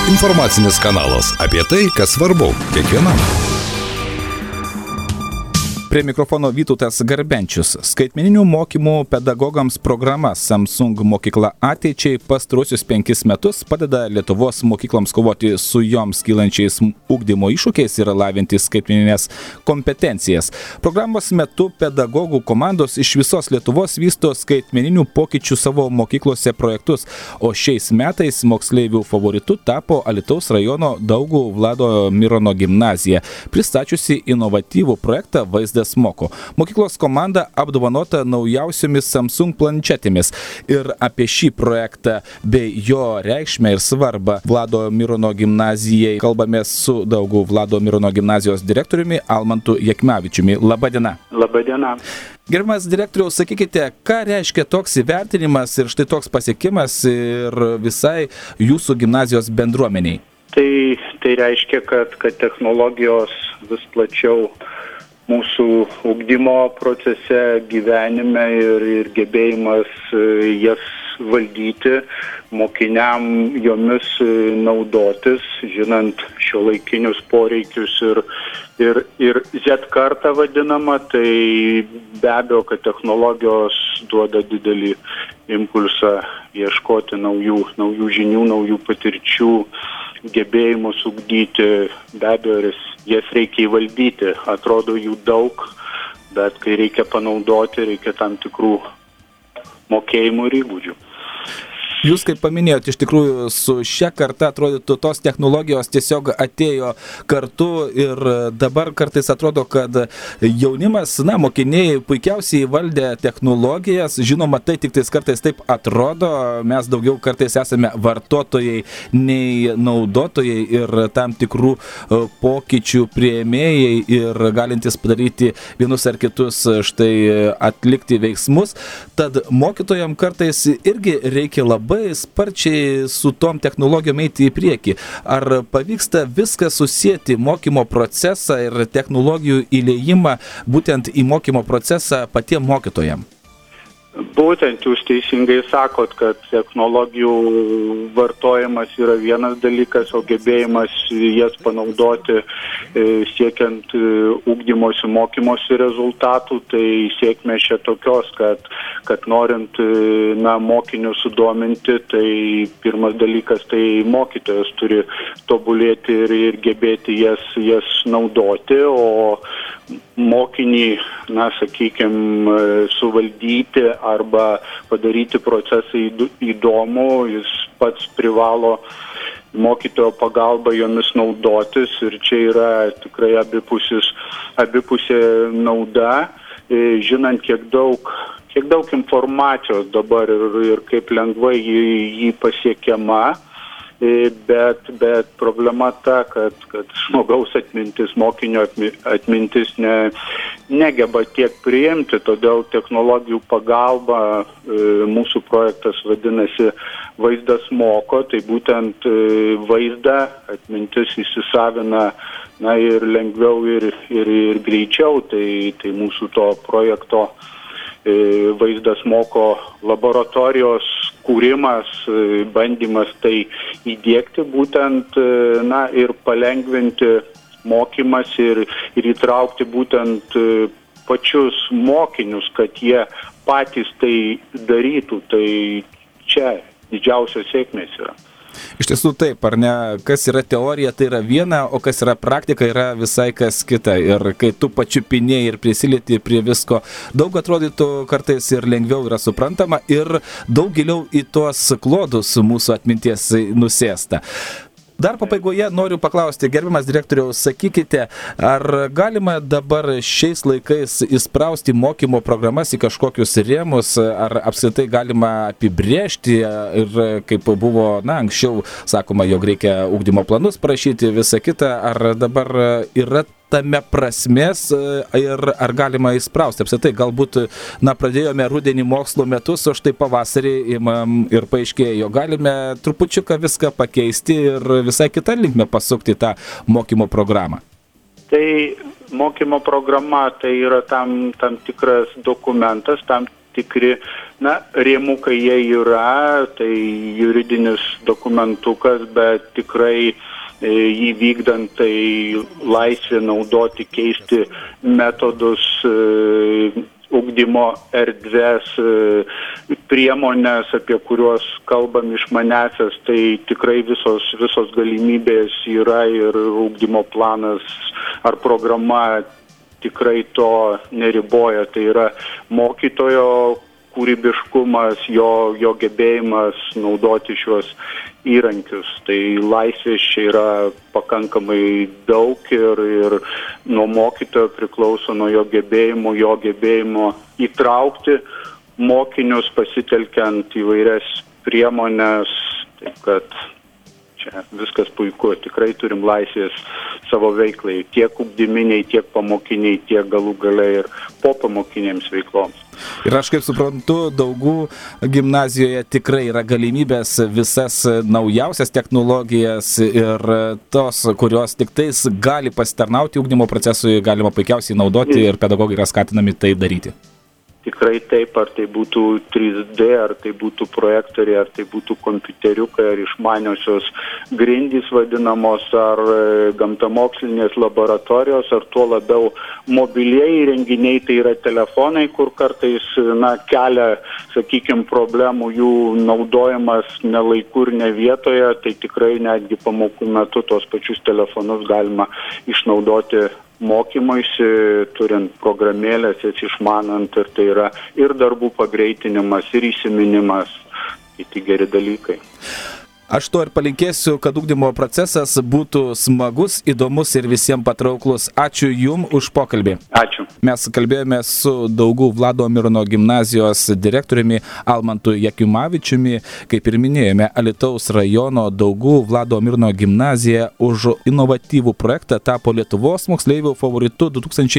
Informacinis kanalas apie tai, kas svarbu kiekvienam. Prie mikrofono Vytautas Garbenčius. Skaitmeninių mokymų pedagogams programa Samsung mokykla ateičiai pastaruosius 5 metus padeda Lietuvos mokykloms kovoti su joms kylančiais ugdymo iššūkiais ir lavinti skaitmeninės kompetencijas. Programos metu pedagogų komandos iš visos Lietuvos vysto skaitmeninių pokyčių savo mokyklose projektus, o šiais metais moksleivių favoritu tapo Alytaus rajono Daugų Vlado Mirono gimnazija, pristačiusi inovatyvų projektą Vaizdas moko. Mokyklos komanda apdovanota naujausiomis Samsung planšetėmis. Ir apie šį projektą bei jo reikšmę ir svarbą Vlado Mirono gimnazijai kalbamės su Daugų Vlado Mirono gimnazijos direktoriumi Almantu Jakmavičiumi. Labadiena. Labadiena. Gerbiamas direktoriau, sakykite, ką reiškia toks įvertinimas ir štai toks pasiekimas ir visai jūsų gimnazijos bendruomeniai? Tai reiškia, kad technologijos vis plačiau mūsų ugdymo procese, gyvenime ir gebėjimas jas valdyti, mokiniam jomis naudotis, žinant šiuolaikinius poreikius ir Z kartą vadinamą, tai be abejo, kad technologijos duoda didelį impulsą ieškoti naujų žinių, naujų patirčių, gebėjimus ugdyti, be abejo, jas reikia įvaldyti. Atrodo jų daug, bet kai reikia panaudoti, reikia tam tikrų mokėjimų ir įgūdžių. Jūs, kaip paminėjote, iš tikrųjų su šia karta atrodytų tos technologijos tiesiog atėjo kartu ir dabar kartais atrodo, kad jaunimas, mokiniai puikiausiai įvaldė technologijas, žinoma, tai tik tais kartais taip atrodo, mes daugiau kartais esame vartotojai nei naudotojai ir tam tikrų pokyčių priėmėjai ir galintys padaryti vienus ar kitus štai atlikti veiksmus, tad mokytojams kartais irgi reikia labai sparčiai su tom technologijom eiti į priekį. Ar pavyksta viską susijęti mokymo procesą ir technologijų įliejimą būtent į mokymo procesą patiem mokytojam? Būtent jūs teisingai sakot, kad technologijų vartojimas yra vienas dalykas, o gebėjimas jas panaudoti siekiant ugdymosi, mokymosi rezultatų, tai sėkmės čia tokios, kad norint mokinius sudominti, tai pirmas dalykas, tai mokytojas turi tobulėti ir gebėti jas naudoti, o mokinį, suvaldyti arba padaryti procesą įdomų, jis pats privalo mokytojo pagalba jomis naudotis ir čia yra tikrai abipusė nauda, žinant kiek daug informacijos dabar ir kaip lengvai jį pasiekiama. Bet problema ta, kad žmogaus atmintis, mokinio atmintis negeba tiek priimti, todėl technologijų pagalba mūsų projektas vadinasi Vaizdas moko, tai būtent vaizdą atmintis įsisavina ir lengviau ir greičiau, tai mūsų to projekto Vaizdas moko laboratorijos kūrimas, bandymas tai įdiegti būtent ir palengvinti mokymas ir įtraukti būtent pačius mokinius, kad jie patys tai darytų, tai čia didžiausios sėkmės yra. Iš tiesų taip, ar ne, kas yra teorija, tai yra viena, o kas yra praktika, yra visai kas kita. Ir kai tu pačiupinėjai ir prisilieti prie visko, daug atrodytų kartais ir lengviau yra suprantama ir daug giliau į tuos klodus mūsų atminties nusėsta. Dar pabaigoje noriu paklausti, gerbiamas direktoriau, sakykite, ar galima dabar šiais laikais įsprausti mokymo programas į kažkokius rėmus, ar apskritai galima apibrėžti ir kaip buvo, anksčiau sakoma, jog reikia ugdymo planus parašyti, visą kitą, ar dabar yra tame prasmės ir ar galima įsprausti. Apskritai, galbūt pradėjome rudenį mokslo metus, o štai pavasarį imam ir paaiškėjo, galime trupučiuką viską pakeisti ir visai kitą linkmę pasukti tą mokymo programą. Tai mokymo programa tai yra tam tikras dokumentas, tam tikri. Na, rėmukai jie yra, tai juridinis dokumentukas, bet tikrai jį vykdant, tai laisvė naudoti, keisti metodus, ugdymo erdvės, priemonės, apie kuriuos kalbam išmanesias, tai tikrai visos galimybės yra ir ugdymo planas ar programa tikrai to neriboja. Tai yra mokytojo kūrybiškumas, jo gebėjimas naudoti šiuos įrankius. Tai laisvės čia yra pakankamai daug ir nuo mokytojo priklauso, nuo jo gebėjimo įtraukti mokinius, pasitelkiant įvairias priemonės. Taip kad čia viskas puiku. Tikrai turim laisvės savo veiklai, tiek ugdyminiai, tiek pamokiniai, tiek galų gale ir popamokinėms veikloms. Ir aš kaip suprantu, Daugų gimnazijoje tikrai yra galimybės visas naujausias technologijas ir tos, kurios tik tais gali pasitarnauti ugdymo procesui, galima puikiausiai naudoti ir pedagogai yra skatinami tai daryti. Tikrai taip, ar tai būtų 3D, ar tai būtų projektoriai, ar tai būtų kompiuteriukai, ar išmaniosios grindys vadinamos, ar gamtamokslinės laboratorijos, ar tuo labiau mobilieji įrenginiai, tai yra telefonai, kur kartais kelia, sakykime, problemų jų naudojimas ne laiku ir ne vietoje, tai tikrai netgi pamokų metu tos pačius telefonus galima išnaudoti mokymuisi, turint programėlės, jas išmanant, ir tai yra ir darbų pagreitinimas, ir įsiminimas, kiti geri dalykai. Aš to ir palinkėsiu, kad ugdymo procesas būtų smagus, įdomus ir visiems patrauklus. Ačiū Jums už pokalbį. Ačiū. Mes kalbėjome su Daugų Vlado Mirono gimnazijos direktoriumi Almantu Jakimavičiumi. Kaip ir minėjome, Alytaus rajono Daugų Vlado Mirono gimnazija už inovatyvų projektą tapo Lietuvos moksleivių favoritu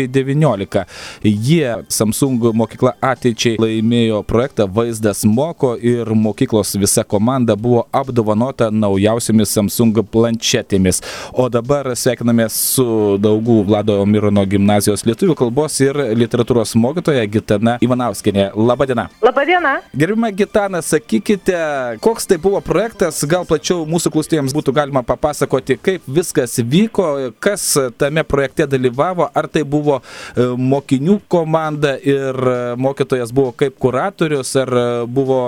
2019. Jie, Samsung mokykla ateičiai, laimėjo projektą Vaizdas moko ir mokyklos visa komanda buvo apdovanota naujausiamis Samsung planšetėmis. O dabar sveikinamės su Daugų Vlado Mirono gimnazijos lietuvių kalbos ir literatūros mokytoja Gitana Ivanauskienė. Labadiena. Labadiena. Gerbiama Gitana, sakykite, koks tai buvo projektas, gal plačiau mūsų klausytojams būtų galima papasakoti, kaip viskas vyko, kas tame projekte dalyvavo, ar tai buvo mokinių komanda ir mokytojas buvo kaip kuratorius, ar buvo,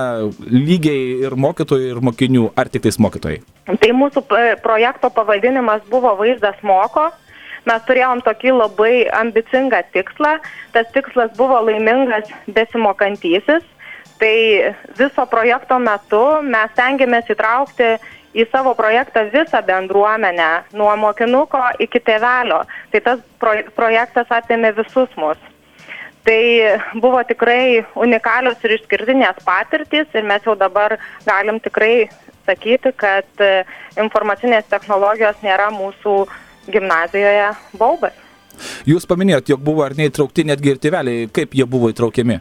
lygiai ir mokytojų, ir mokinių, ar tik tais mokytojai? Tai mūsų projekto pavadinimas buvo Vaizdas moko. Mes turėjom tokį labai ambicingą tikslą. Tas tikslas buvo laimingas besimokantysis. Tai viso projekto metu mes stengiamės įtraukti į savo projektą visą bendruomenę, nuo mokinuko iki tėvelio. Tai tas projektas apėmė visus mus. Tai buvo tikrai unikalios ir išskirtinės patirtys ir mes jau dabar galim tikrai sakyti, kad informacinės technologijos nėra mūsų gimnazijoje baubas. Jūs paminėjot, jog buvo ar neįtraukti netgi ir tėveliai, kaip jie buvo įtraukiami?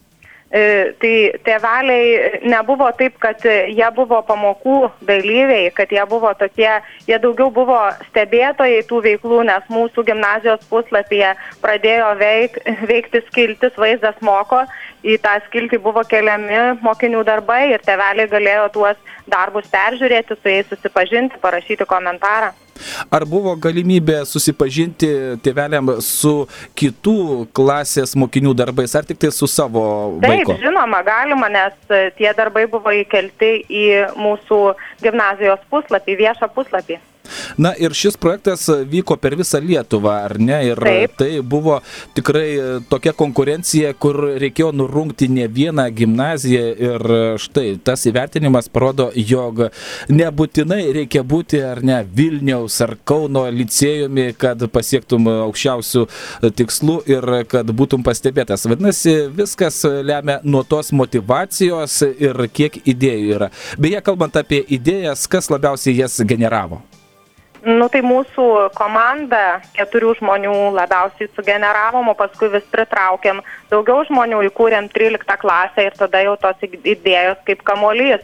Tai tėveliai nebuvo taip, kad jie buvo pamokų dalyviai, kad jie buvo tokie, jie daugiau buvo stebėtojai tų veiklų, nes mūsų gimnazijos puslapyje pradėjo veikti skiltis Vaizdas moko, į tą skiltį buvo keliami mokinių darbai ir tėveliai galėjo tuos darbus peržiūrėti, su jais susipažinti, parašyti komentarą. Ar buvo galimybė susipažinti tėveliam su kitų klasės mokinių darbais, ar tik tai su savo vaiko? Taip, žinoma, galima, nes tie darbai buvo įkelti į mūsų gimnazijos puslapį, viešą puslapį. Na ir šis projektas vyko per visą Lietuvą, ar ne? Ir taip. Tai buvo tikrai tokia konkurencija, kur reikėjo nurungti ne vieną gimnaziją ir štai tas įvertinimas parodo, jog nebūtinai reikia būti ar ne Vilniaus ar Kauno licėjumi, kad pasiektum aukščiausių tikslų ir kad būtum pastebėtas. Vadinasi, viskas lemia nuo tos motyvacijos ir kiek idėjų yra. Beje, kalbant apie idėjas, kas labiausiai jas generavo? Tai mūsų komanda 4 žmonių labiausiai sugeneravom, o paskui vis pritraukėm daugiau žmonių, įkūrėm 13 klasę ir tada jau tos idėjos kaip kamuolys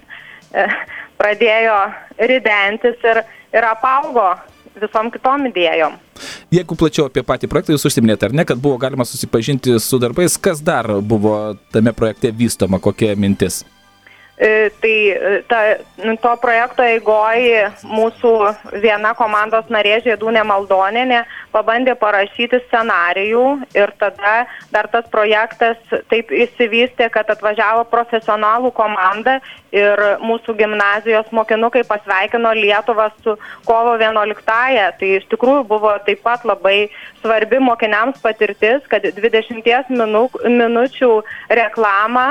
pradėjo ridentis ir apaugo visom kitom idėjom. Jeigu plačiau apie patį projektą, jūs užsiminėte, ar ne, kad buvo galima susipažinti su darbais, kas dar buvo tame projekte vystoma, kokia mintis? To projekto eigoje mūsų viena komandos narė Žiedūnė Maldonienė pabandė parašyti scenarijų ir tada dar tas projektas taip įsivystė, kad atvažiavo profesionalų komanda ir mūsų gimnazijos mokinukai pasveikino Lietuvą su kovo 11-ąją. Tai iš tikrųjų buvo taip pat labai svarbi mokiniams patirtis, kad 20 minučių reklamą,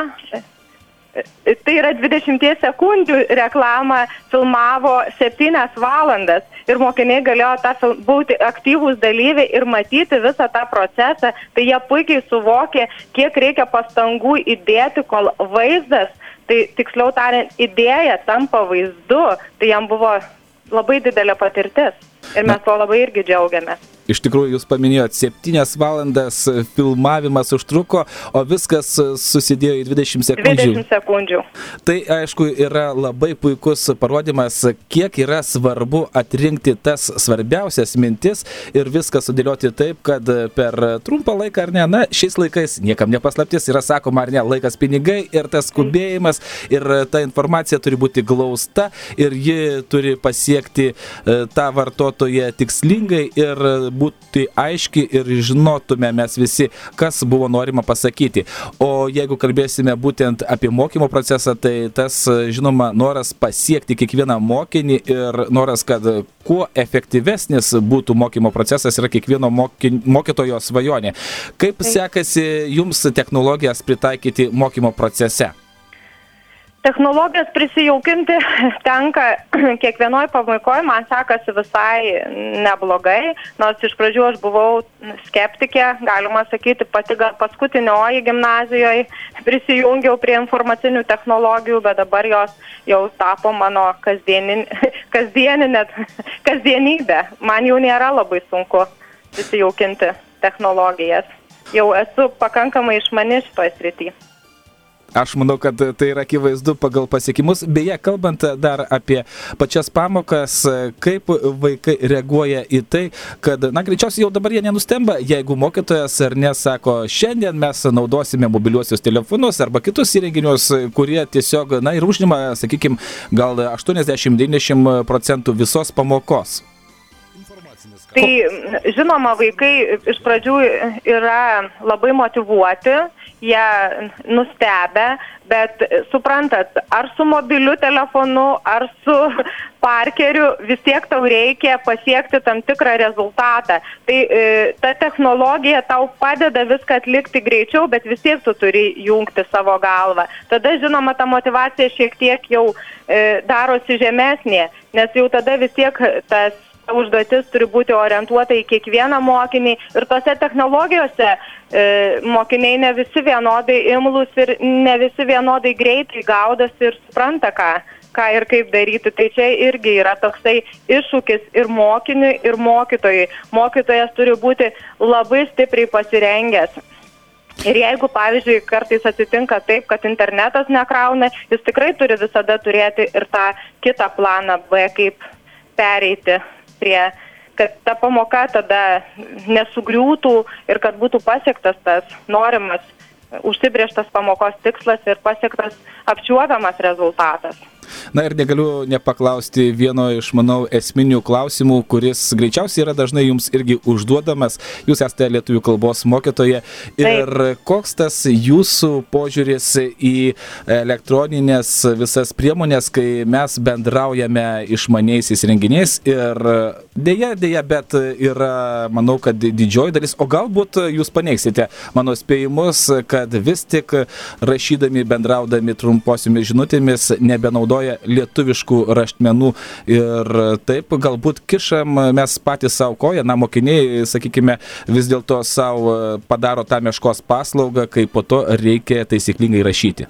tai yra 20 sekundžių reklamą filmavo 7 valandas ir mokiniai galėjo būti aktyvūs dalyviai ir matyti visą tą procesą. Tai jie puikiai suvokė, kiek reikia pastangų įdėti, kol vaizdas, tai tiksliau tariant, idėja tampa vaizdu, tai jam buvo labai didelė patirtis ir mes to labai irgi džiaugiamės. Iš tikrųjų, jūs paminėjot, 7 valandas filmavimas užtruko, o viskas susidėjo į 20 sekundžių. 20 sekundžių. Tai, aišku, yra labai puikus parodymas, kiek yra svarbu atrinkti tas svarbiausias mintis ir viską sudėlioti taip, kad per trumpą laiką, ar ne, na, šiais laikais niekam nepaslaptis, yra sakoma, ar ne, laikas pinigai ir tas skubėjimas ir ta informacija turi būti glausta ir ji turi pasiekti tą vartotoją tikslingai ir būti aiški ir žinotume mes visi, kas buvo norima pasakyti. O jeigu kalbėsime būtent apie mokymo procesą, tai tas, žinoma, noras pasiekti kiekvieną mokinį ir noras, kad kuo efektyvesnis būtų mokymo procesas yra kiekvieno mokytojo svajonė. Kaip sekasi jums technologijas pritaikyti mokymo procese? Technologijas prisijaukinti tenka kiekvienoj pamokoje, man sekasi visai neblogai, nors iš pradžių aš buvau skeptikė, galima sakyti, pati gal paskutinioji gimnazijoje prisijungiau prie informacinių technologijų, bet dabar jos jau tapo mano kasdienybė. Man jau nėra labai sunku prisijaukinti technologijas. Jau esu pakankamai išmani šitoj srityje. Aš manau, kad tai yra akivaizdu pagal pasiekimus. Beje, kalbant dar apie pačias pamokas, kaip vaikai reaguoja į tai, kad, na, greičiausiai jau dabar jie nenustemba, jeigu mokytojas ar nesako, šiandien mes naudosime mobiliuosius telefonus arba kitus įrenginius, kurie tiesiog, na, ir užima, sakykime, gal 80-90% visos pamokos. Tai, žinoma, vaikai iš pradžių yra labai motyvuoti, jie nustebę, bet suprantat, ar su mobiliu telefonu, ar su parkeriu, vis tiek tau reikia pasiekti tam tikrą rezultatą. Tai ta technologija tau padeda viską atlikti greičiau, bet vis tiek tu turi jungti savo galvą. Tada, žinoma, ta motyvacija šiek tiek jau darosi žemesnė, nes jau tada vis tiek tas užduotis turi būti orientuota į kiekvieną mokinį ir tose technologijose mokiniai ne visi vienodai imlūs ir ne visi vienodai greitai gaudosi ir supranta, ką ir kaip daryti. Tai čia irgi yra toksai iššūkis ir mokiniui, ir mokytojui. Mokytojas turi būti labai stipriai pasirengęs. Ir jeigu, pavyzdžiui, kartais atsitinka taip, kad internetas nekrauna, jis tikrai turi visada turėti ir tą kitą planą B, kaip pereiti kad ta pamoka tada nesugriūtų ir kad būtų pasiektas tas norimas, užsibrėžtas pamokos tikslas ir pasiektas apčiuopiamas rezultatas. Na ir negaliu nepaklausti vieno iš, manau, esminių klausimų, kuris greičiausiai yra dažnai jums irgi užduodamas. Jūs esate lietuvių kalbos mokytoja ir koks tas jūsų požiūris į elektroninės visas priemonės, kai mes bendraujame išmaniaisiais renginiais ir dėja, bet yra, manau, kad didžioji dalis, o galbūt jūs paneigsite mano spėjimus, kad vis tik rašydami, bendraudami trumposiomis žinutėmis nebenaudoja lietuviškų raštmenų ir taip galbūt kišam mes patys savo koją, na, mokiniai, sakykime, vis dėlto savo padaro tą meškos paslaugą, kai po to reikia taisyklingai rašyti.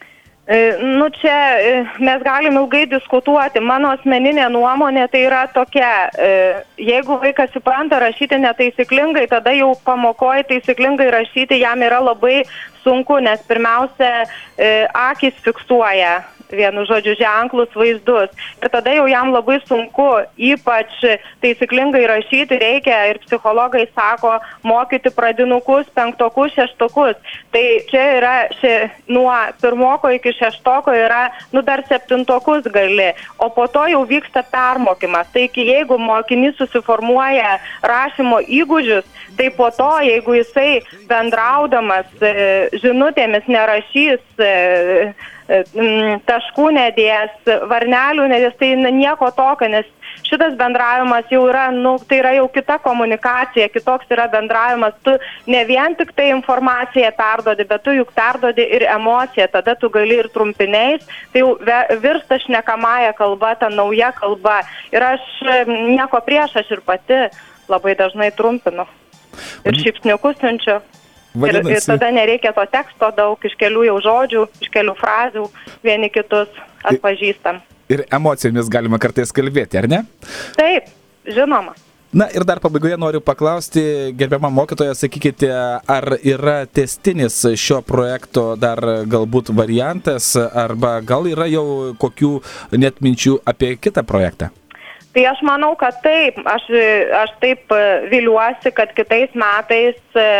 Nu, čia mes galim ilgai diskutuoti. Mano asmeninė nuomonė tai yra tokia, jeigu vaikas supranta rašyti netaisyklingai, tada jau pamokoje taisyklingai rašyti jam yra labai sunku, nes pirmiausia, akis fiksuoja vienu žodžiu ženklus, vaizdus. Ir tada jau jam labai sunku, ypač taisyklingai rašyti reikia ir psichologai sako, mokyti pradinukus, penktokus, šeštokus. Tai čia yra nuo pirmoko iki šeštoko yra, dar septintokus gali, o po to jau vyksta permokymas. Tai jeigu mokinys susiformuoja rašymo įgūdžius, tai po to, jeigu jisai bendraudamas žinutėmis nerašys, taškų nedės, varnelių nedės, tai nieko tokio, nes šitas bendravimas jau yra, tai yra jau kita komunikacija, kitoks yra bendravimas, tu ne vien tik tai informaciją perdodi, bet tu juk perdodi ir emociją, tada tu gali ir trumpiniais, tai jau virsta šnekamąją kalba, ta nauja kalba. Ir aš nieko prieš, aš ir pati labai dažnai trumpinu. Ir šypsniukus siunčiu. Ir tada nereikia to teksto daug, iš kelių jau žodžių, iš kelių frazių, vieni kitus atpažįstam. Ir emocijomis galima kartais kalbėti, ar ne? Taip, žinoma. Na ir dar pabaigoje noriu paklausti, gerbiama mokytoja, sakykite, ar yra tęstinis šio projekto dar galbūt variantas, arba gal yra jau kokių net minčių apie kitą projektą? Tai aš manau, kad taip. Aš taip viliuosi, kad kitais metais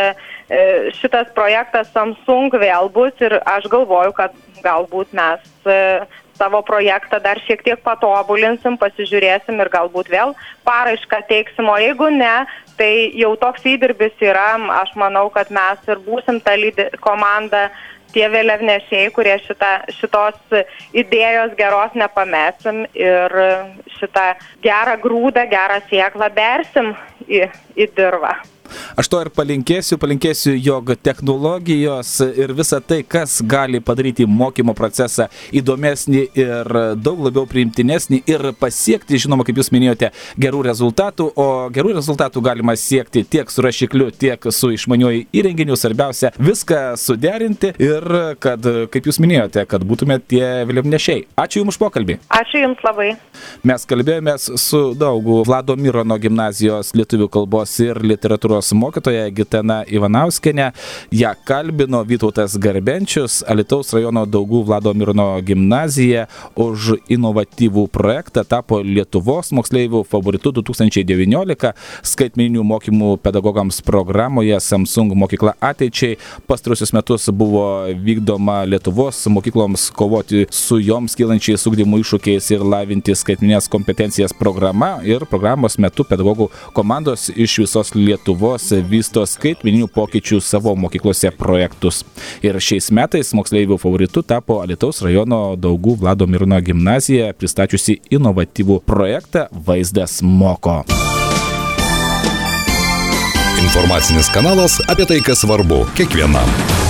šitas projektas Samsung vėl bus ir aš galvoju, kad galbūt mes savo projektą dar šiek tiek patobulinsim, pasižiūrėsim ir galbūt vėl paraišką teiksim, o jeigu ne, tai jau toks įdirbis yra, aš manau, kad mes ir būsim ta komanda, tie vėliavnešiai, kurie šitos idėjos geros nepamesim ir šitą gerą grūdą, gerą sėklą bersim į dirvą. Aš to ir palinkėsiu, jog technologijos ir visa tai, kas gali padaryti mokymo procesą įdomesnį ir daug labiau priimtinesnį ir pasiekti, žinoma, kaip jūs minėjote, gerų rezultatų, o gerų rezultatų galima siekti tiek su rašikliu, tiek su išmaniuoju įrenginiu, svarbiausia viską suderinti ir kad, kaip jūs minėjote, kad būtumėte tie vėliavnešiai. Ačiū Jums už pokalbį. Ačiū Jums labai. Mes kalbėjomės su Daugų Vlado Mirono gimnazijos lietuvių kalbos ir literatūros mokytoja Gitana Ivanauskienė. Ja kalbino Vytautas Garbenčius, Alytaus rajono Daugų Vlado Mirono gimnazija už inovatyvų projektą tapo Lietuvos moksleivių favoritu 2019 skaitmeninių mokymų pedagogams programoje Samsung mokykla ateičiai. Pastaruosius metus buvo vykdoma Lietuvos mokykloms kovoti su joms kylančiais ugdymo iššūkiais ir lavinti skaitmeninės kompetencijas programa ir programos metu pedagogų komandos iš visos Lietuvos vysto skaitmeninių pokyčių savo mokyklose projektus. Ir šiais metais moksleivių favoritu tapo Alytaus rajono Daugų Vlado Mirono gimnazija, pristačiusi inovatyvų projektą Vaizdas moko. Informacinis kanalas apie tai, kas svarbu kiekvienam.